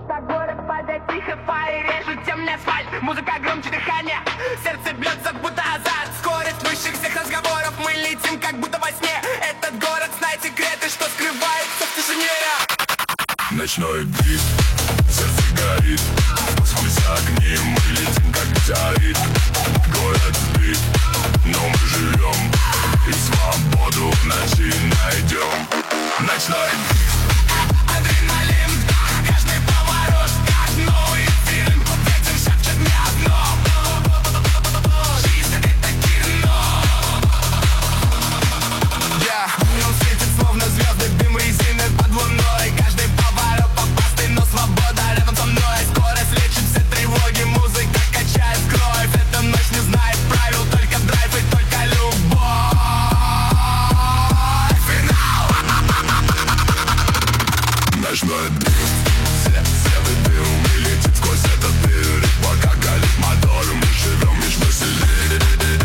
За город падает тихо, фаи режут темный асфальт. Музыка громче дыхания, сердце бьется, будто азарт. Скорость выше всех разговоров, мы летим, как будто во сне. Этот город знает секреты, что скрывается в тишине. Ночной бит, сердце горит, космосе огни, мы летим, как метеорит. Город сбит, но мы живем и свободу в ночи найдем. Ночной бит, Адреналин, каждый поворот, как новый фильм. Ветер шепчет мне одно: жизнь — это кино. Он светит словно звезды, дым резины под луной. Каждый поворот попастый, но свобода рядом со мной. Скорость лечит все тревоги, музыка качает кровь. Эта ночь не знает правил, только драйв и только любовь. Финал. ночной бит, свет и дым, мы летим сквозь этот мир. И пока горит мотор, мы живем лишь веселее.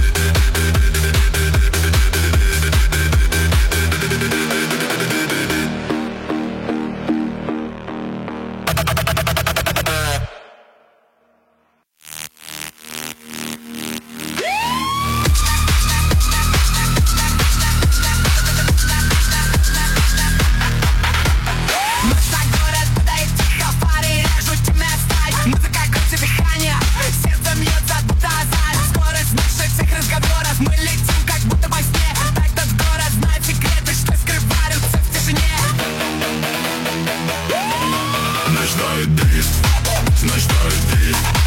Музыка громче дыхания, сердце бьется, будто азарт. Скорость выше всех разговоров, мы летим, как будто во сне. Этот город знает секреты, что скрываются в тишине. Ночной бит, ночной бит.